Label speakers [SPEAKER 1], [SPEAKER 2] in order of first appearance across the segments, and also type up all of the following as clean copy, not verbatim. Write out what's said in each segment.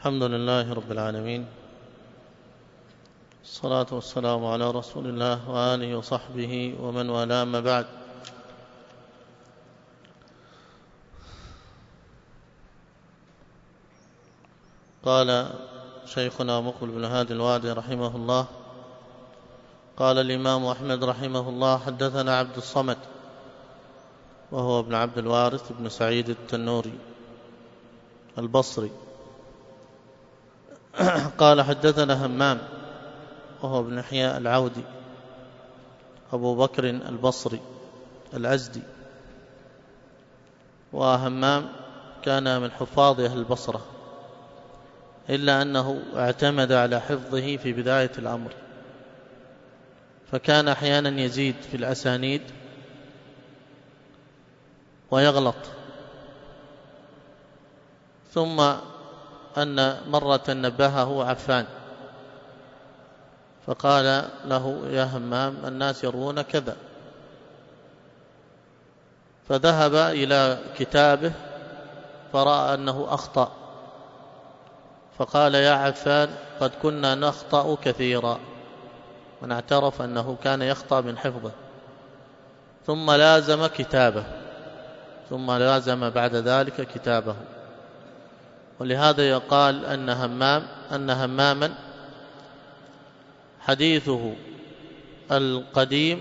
[SPEAKER 1] الحمد لله رب العالمين، الصلاة والسلام على رسول الله وآله وصحبه ومن والاه، ما بعد. قال شيخنا مقبل بن هادي الوادي رحمه الله: قال الإمام أحمد رحمه الله: حدثنا عبد الصمد وهو ابن عبد الوارث بن سعيد التنوري البصري. قال حدثنا همام وهو ابن يحيى العودي أبو بكر البصري الأزدي، وهمام كان من حفاظ أهل البصرة، إلا أنه اعتمد على حفظه في بداية الأمر، فكان أحيانا يزيد في الأسانيد ويغلط. ثم أن مرة نبهه عفان فقال له: يا همام، الناس يروون كذا. فذهب إلى كتابه فرأى أنه أخطأ، فقال: يا عفان، قد كنا نخطأ كثيرا. من اعترف أنه كان يخطأ من حفظه، ثم لازم كتابه، ثم لازم بعد ذلك كتابه. ولهذا يقال أن هماما حديثه القديم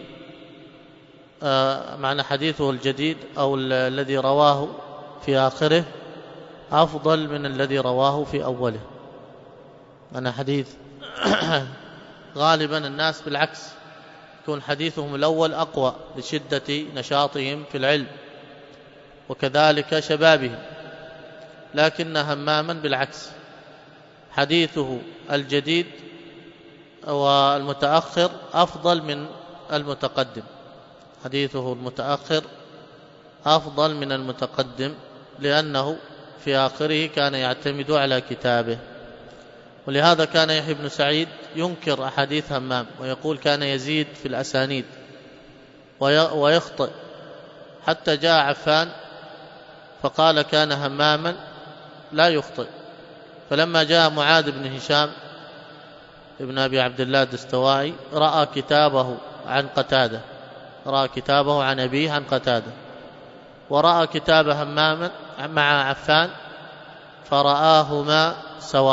[SPEAKER 1] معنى حديثه الجديد أو الذي رواه في آخره أفضل من الذي رواه في أوله. أنا حديث غالبا الناس بالعكس، يكون حديثهم الأول أقوى لشدة نشاطهم في العلم وكذلك شبابهم، لكن هماما بالعكس، حديثه الجديد والمتأخر أفضل من المتقدم، حديثه المتأخر أفضل من المتقدم، لأنه في آخره كان يعتمد على كتابه. ولهذا كان يحيى بن سعيد ينكر أحاديث همام ويقول كان يزيد في الأسانيد ويخطئ، حتى جاء عفان فقال كان هماما لا يخطئ. فلما جاء معاذ بن هشام ابن أبي عبد الله الدستوائي رأى كتابه عن قتادة، رأى كتابه عن أبيه عن قتادة، ورأى كتاب همام مع عفان، فرآهما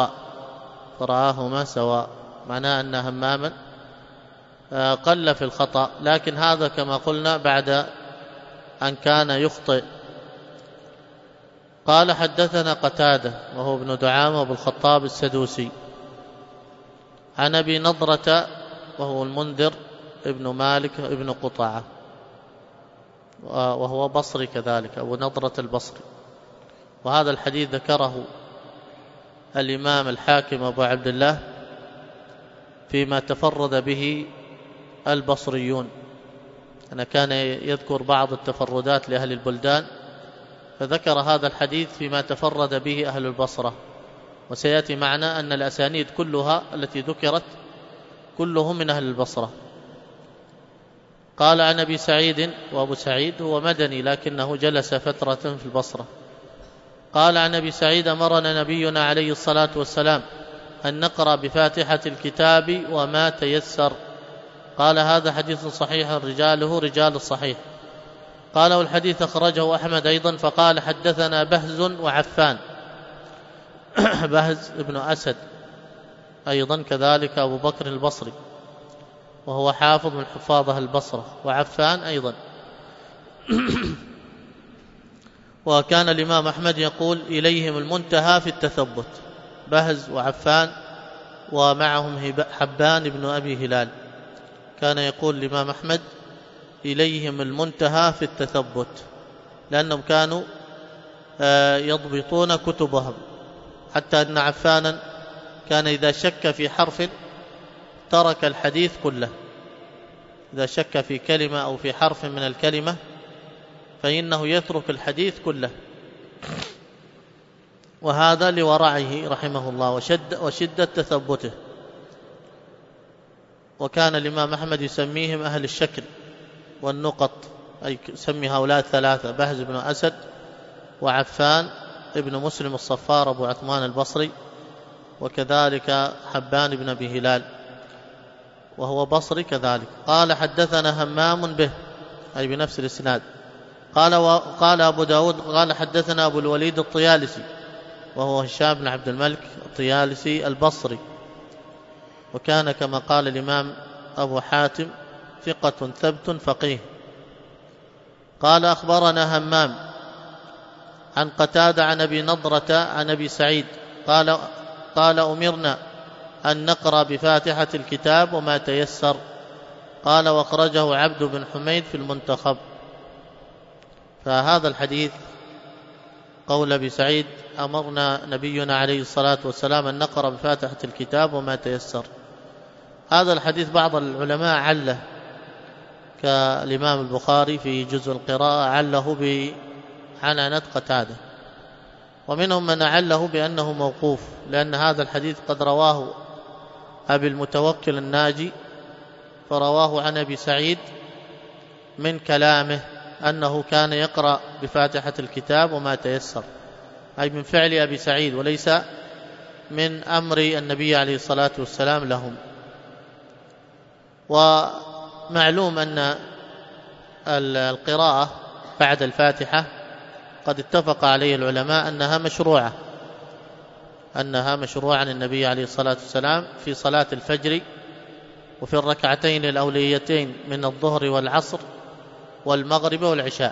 [SPEAKER 1] سواء، معناه أن هماما قل في الخطأ، لكن هذا كما قلنا بعد أن كان يخطئ. قال حدثنا قتادة وهو ابن دعامة أبو الخطاب السدوسي عن أبي نضرة وهو المنذر ابن مالك ابن قطعة، وهو بصري كذلك، أبو نضرة البصري. وهذا الحديث ذكره الإمام الحاكم أبو عبد الله فيما تفرد به البصريون، أنا كان يذكر بعض التفردات لأهل البلدان، فذكر هذا الحديث فيما تفرد به أهل البصرة. وسيأتي معنا أن الأسانيد كلها التي ذكرت كلهم من أهل البصرة. قال عن أبي سعيد، وأبو سعيد هو مدني لكنه جلس فترة في البصرة. قال عن أبي سعيد: أمرنا نبينا عليه الصلاة والسلام أن نقرأ بفاتحة الكتاب وما تيسر. قال هذا حديث صحيح رجاله رجال الصحيح. قال والحديث أخرجه أحمد أيضا. فقال حدثنا بهز وعفان بهز ابن أسد أيضا كذلك أبو بكر البصري، وهو حافظ من حفاظه البصرة، وعفان أيضا. وكان الإمام أحمد يقول إليهم المنتهى في التثبت، بهز وعفان ومعهم حبان بن أبي هلال. كان يقول الإمام أحمد إليهم المنتهى في التثبت، لأنهم كانوا يضبطون كتبهم، حتى أن عفانا كان إذا شك في حرف ترك الحديث كله، إذا شك في كلمة أو في حرف من الكلمة فإنه يترك الحديث كله، وهذا لورعه رحمه الله وشدة تثبته. وكان الإمام أحمد يسميهم أهل الشكل والنقط، أي يسمي هؤلاء الثلاثة: بهز بن أسد وعفان ابن مسلم الصفار أبو عثمان البصري وكذلك حبان بن أبي هلال وهو بصري كذلك. قال حدثنا همام به أي بنفس الإسناد. قال أبو داود قال حدثنا أبو الوليد الطيالسي وهو هشام بن عبد الملك الطيالسي البصري، وكان كما قال الإمام أبو حاتم ثقة ثبت فقيه. قال أخبرنا همام عن قتادة عن أبي نضرة عن أبي سعيد قال أمرنا أن نقرأ بفاتحة الكتاب وما تيسر. قال وأخرجه عبد بن حميد في المنتخب. فهذا الحديث قول أبي سعيد أمرنا نبينا عليه الصلاة والسلام أن نقرأ بفاتحة الكتاب وما تيسر، هذا الحديث بعض العلماء عله كالإمام البخاري في جزء القراءة عله بعنعنة قتادة، ومنهم من عله بأنه موقوف، لأن هذا الحديث قد رواه أبي المتوكل الناجي فرواه عن أبي سعيد من كلامه أنه كان يقرأ بفاتحة الكتاب وما تيسر، أي من فعل أبي سعيد وليس من أمر النبي عليه الصلاة والسلام لهم. ومعلوم أن القراءة بعد الفاتحة قد اتفق عليه العلماء أنها مشروعة عن النبي عليه الصلاة والسلام في صلاة الفجر وفي الركعتين الأوليتين من الظهر والعصر والمغرب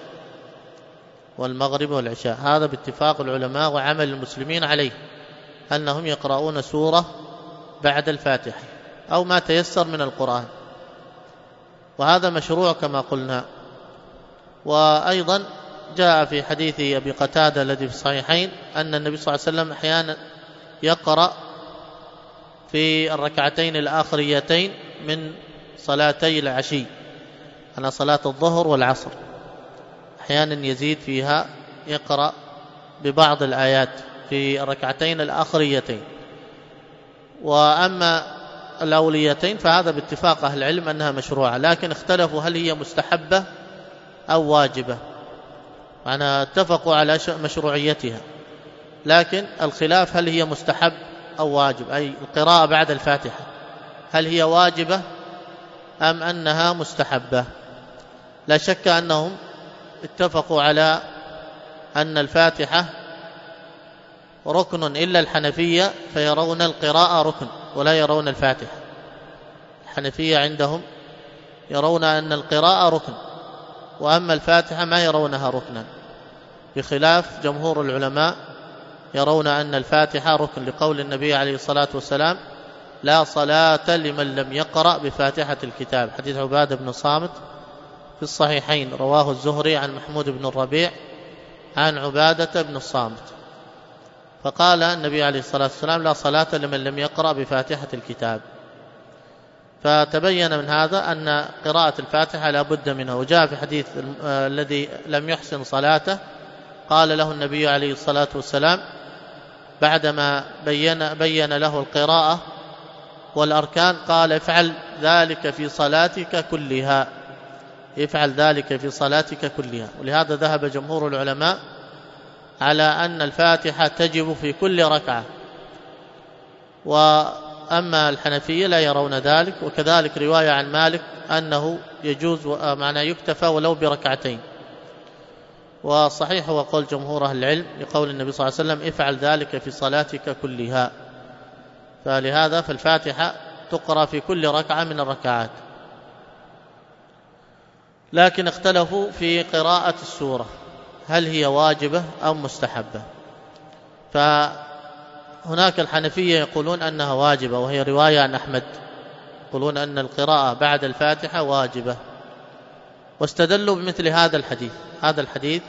[SPEAKER 1] والعشاء، هذا باتفاق العلماء وعمل المسلمين عليه أنهم يقرؤون سورة بعد الفاتحة أو ما تيسر من القرآن، وهذا مشروع كما قلنا. وأيضا جاء في حديث أبي قتادة الذي في الصحيحين أن النبي صلى الله عليه وسلم أحيانا يقرأ في الركعتين الآخريتين من صلاتي العشي، على صلاة الظهر والعصر، أحيانا يزيد فيها يقرأ ببعض الآيات في الركعتين الآخريتين. وأما الأوليتين فهذا باتفاق أهل العلم أنها مشروعة، لكن اختلفوا هل هي مستحبة أو واجبة، معناها اتفقوا على مشروعيتها، لكن الخلاف هل هي مستحب أو واجب، أي القراءة بعد الفاتحة هل هي واجبة أم أنها مستحبة. لا شك أنهم اتفقوا على أن الفاتحة ركن إلا الحنفية فيرون القراءة ركن ولا يرون الفاتحة. الحنفية عندهم يرون أن القراءة ركن، وأما الفاتحة ما يرونها ركنا، بخلاف جمهور العلماء يرون أن الفاتحة ركن، لقول النبي عليه الصلاة والسلام لا صلاة لمن لم يقرأ بفاتحة الكتاب، حديث عبادة بن صامت في الصحيحين رواه الزهري عن محمود بن الربيع عن عبادة بن الصامت، فقال النبي عليه الصلاة والسلام لا صلاة لمن لم يقرأ بفاتحة الكتاب. فتبين من هذا أن قراءة الفاتحة لا بد منها. وجاء في حديث الذي لم يحسن صلاته قال له النبي عليه الصلاة والسلام بعدما بين له القراءة والأركان قال افعل ذلك في صلاتك كلها، افعل ذلك في صلاتك كلها. ولهذا ذهب جمهور العلماء على أن الفاتحة تجب في كل ركعة، وأما الحنفية لا يرون ذلك. وكذلك رواية عن مالك أنه يجوز معنى يكتفى ولو بركعتين، وصحيح هو قول جمهور أهل العلم لقول النبي صلى الله عليه وسلم افعل ذلك في صلاتك كلها، فلهذا فالفاتحة تقرأ في كل ركعة من الركعات. لكن اختلفوا في قراءة السورة هل هي واجبة أو مستحبة، فهناك الحنفية يقولون أنها واجبة، وهي رواية عن أحمد يقولون أن القراءة بعد الفاتحة واجبة، واستدلوا بمثل هذا الحديث. هذا الحديث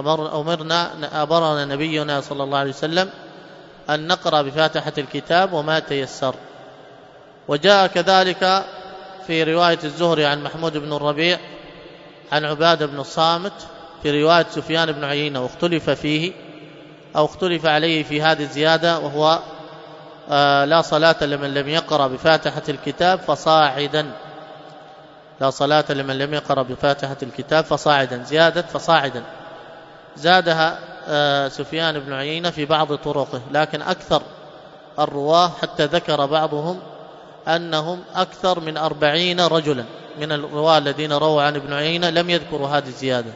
[SPEAKER 1] أمرنا نبينا صلى الله عليه وسلم أن نقرأ بفاتحة الكتاب وما تيسر. وجاء كذلك في رواية الزهري عن محمود بن الربيع عن عبادة بن الصامت في رواية سفيان بن عيينة، واختلف فيه أو اختلف عليه في هذه الزيادة، وهو لا صلاة لمن لم يقرأ بفاتحة الكتاب فصاعدا، لا صلاة لمن لم يقرأ بفاتحة الكتاب فصاعدا، زيادة فصاعدا زادها سفيان بن عيينة في بعض طرقه، لكن أكثر الرواه، حتى ذكر بعضهم أنهم أكثر من 40 رجلا من الرواه الذين رووا عن ابن عيينة لم يذكروا هذه الزيادة،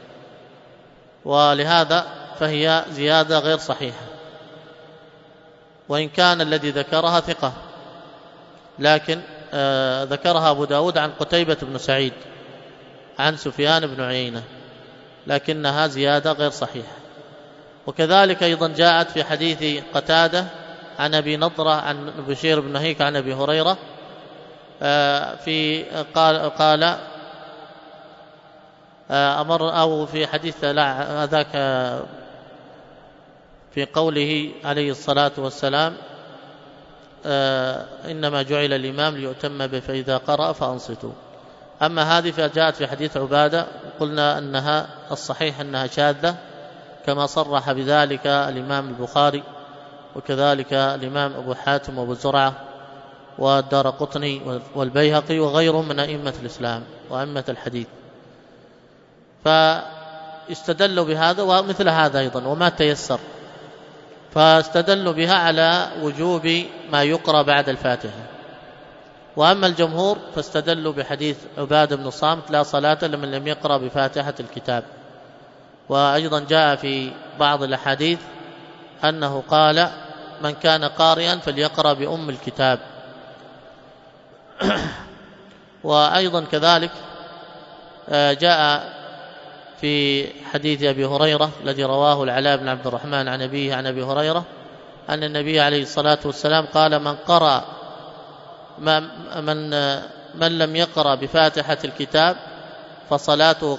[SPEAKER 1] ولهذا فهي زيادة غير صحيحة، وإن كان الذي ذكرها ثقة، لكن ذكرها أبو داود عن قتيبة بن سعيد عن سفيان بن عيينة، لكنها زيادة غير صحيحة. وكذلك أيضا جاءت في حديث قتادة عن أبي نضرة عن بشير بن نهيك عن أبي هريرة قال أمر، أو في حديث هذاك في قوله عليه الصلاة والسلام إنما جعل الإمام ليؤتم به فإذا قرأ فأنصتوا. أما هذه فجاءت في حديث عبادة، قلنا أنها الصحيح أنها شاذة، كما صرح بذلك الإمام البخاري وكذلك الإمام أبو حاتم وأبو زرعة والدارقطني والبيهقي وغيرهم من أئمة الإسلام وأئمة الحديث، فاستدلوا بهذا ومثل هذا أيضا وما تيسر، فاستدلوا بها على وجوب ما يقرأ بعد الفاتحة. وأما الجمهور فاستدلوا بحديث عبادة بن الصامت لا صلاة لمن لم يقرأ بفاتحة الكتاب. وأيضا جاء في بعض الأحاديث أنه قال من كان قارئا فليقرأ بأم الكتاب. وأيضا كذلك جاء في حديث أبي هريرة الذي رواه العلاء بن عبد الرحمن عن أبيه عن أبي هريرة أن النبي عليه الصلاة والسلام قال من قرأ من لم يقرأ بفاتحة الكتاب فصلاته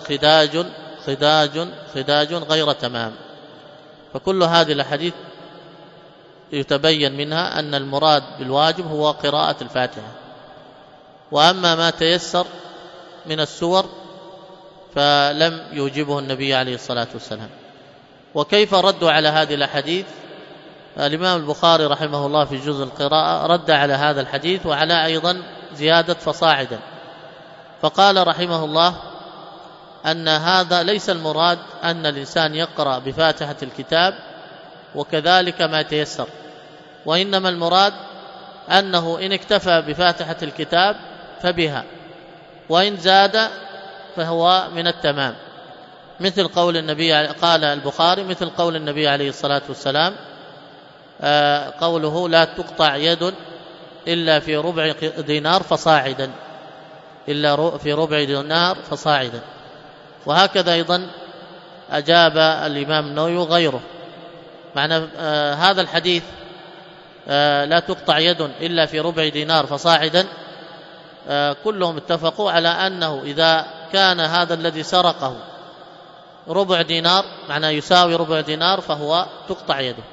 [SPEAKER 1] خداج غير تمام. فكل هذه الأحاديث يتبين منها أن المراد بالواجب هو قراءة الفاتحة، وأما ما تيسر من السور فلم يوجبه النبي عليه الصلاة والسلام. وكيف ردوا على هذه الأحاديث؟ الإمام البخاري رحمه الله في جزء القراءة رد على هذا الحديث وعلى أيضا زيادة فصاعدا، فقال رحمه الله أن هذا ليس المراد أن الإنسان يقرأ بفاتحة الكتاب وكذلك ما تيسر، وإنما المراد أنه إن اكتفى بفاتحة الكتاب فبها، وإن زاد فهو من التمام، مثل قول النبي قال البخاري مثل قول النبي عليه الصلاة والسلام قوله لا تقطع يد إلا في ربع دينار فصاعدا، إلا في ربع دينار فصاعدا. وهكذا أيضا أجاب الإمام النووي وغيره، معنى هذا الحديث لا تقطع يد إلا في ربع دينار فصاعدا كلهم اتفقوا على أنه إذا كان هذا الذي سرقه ربع دينار، معناه يساوي ربع دينار، فهو تقطع يده.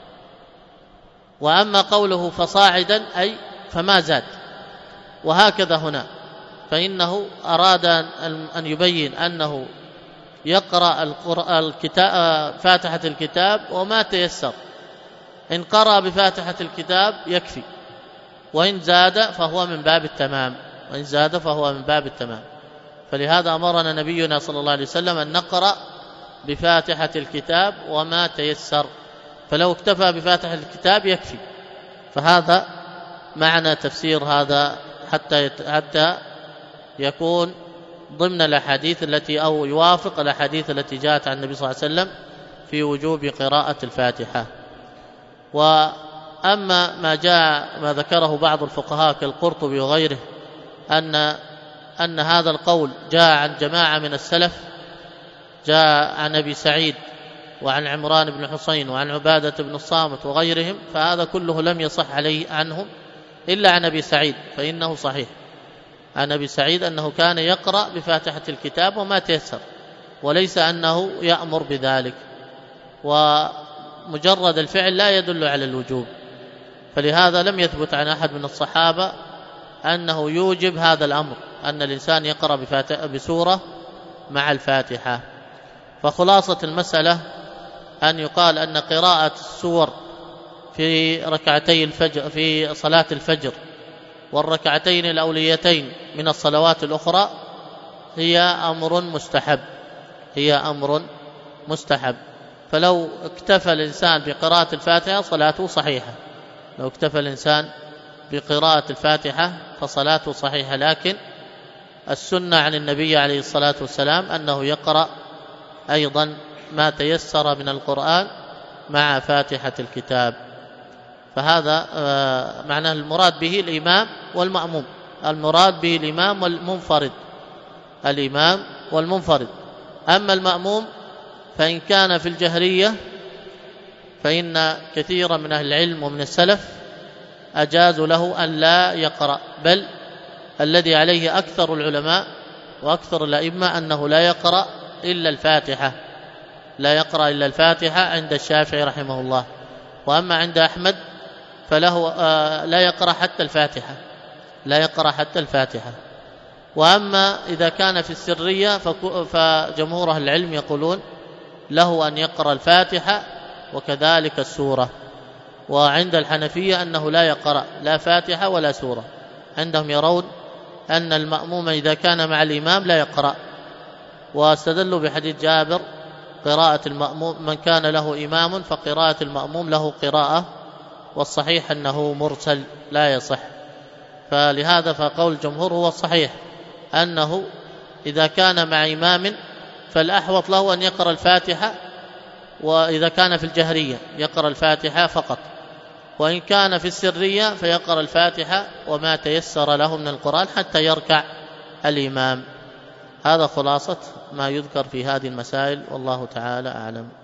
[SPEAKER 1] وأما قوله فصاعدا أي فما زاد. وهكذا هنا، فإنه أراد أن يبين أنه يقرأ فاتحة الكتاب وما تيسر، إن قرأ بفاتحة الكتاب يكفي، وإن زاد فهو من باب التمام، فلهذا أمرنا نبينا صلى الله عليه وسلم أن نقرأ بفاتحة الكتاب وما تيسر، فلو اكتفى بفاتحة الكتاب يكفي. فهذا معنى تفسير هذا حتى يكون ضمن الأحاديث التي أو يوافق الأحاديث التي جاءت عن النبي صلى الله عليه وسلم في وجوب قراءة الفاتحة. وأما ما ذكره بعض الفقهاء كالقرطبي وغيره أن هذا القول جاء عن جماعة من السلف، جاء عن أبي سعيد وعن عمران بن حسين وعن عبادة بن الصامت وغيرهم، فهذا كله لم يصح عليه عنهم إلا عن أبي سعيد، فإنه صحيح عن أبي سعيد أنه كان يقرأ بفاتحة الكتاب وما تيسر، وليس أنه يأمر بذلك، ومجرد الفعل لا يدل على الوجوب، فلهذا لم يثبت عن أحد من الصحابة أنه يوجب هذا الأمر، أن الإنسان يقرأ بسورة مع الفاتحة. فخلاصة المسألة أن يقال أن قراءة السور في ركعتي الفجر في صلاة الفجر والركعتين الأوليتين من الصلوات الأخرى هي أمر مستحب، فلو اكتفى الإنسان بقراءة الفاتحة صلاته صحيحة، لو اكتفى الإنسان بقراءة الفاتحة فصلاته صحيحة، لكن السنة عن النبي عليه الصلاة والسلام أنه يقرأ أيضا ما تيسر من القرآن مع فاتحة الكتاب. فهذا معناه المراد به الإمام والمأموم، المراد به الإمام والمنفرد. أما المأموم فإن كان في الجهرية فإن كثيرا من أهل العلم ومن السلف أجازوا له أن لا يقرأ، بل الذي عليه أكثر العلماء وأكثر الأئمة أنه لا يقرأ إلا الفاتحة عند الشافعي رحمه الله. وأما عند أحمد فله لا يقرأ حتى الفاتحة. وأما إذا كان في السرية فجمهور أهل العلم يقولون له أن يقرأ الفاتحة وكذلك السورة. وعند الحنفية أنه لا يقرأ لا فاتحة ولا سورة، عندهم يرون أن المأموم إذا كان مع الإمام لا يقرأ، واستدلوا بحديث جابر قراءة المأموم من كان له إمام فقراءة المأموم له قراءة، والصحيح أنه مرسل لا يصح. فلهذا فقول الجمهور هو الصحيح، أنه إذا كان مع إمام فالأحوط له أن يقرأ الفاتحة، وإذا كان في الجهرية يقرأ الفاتحة فقط، وإن كان في السرية فيقرأ الفاتحة وما تيسر له من القرآن حتى يركع الإمام. هذا خلاصة ما يذكر في هذه المسائل، والله تعالى أعلم.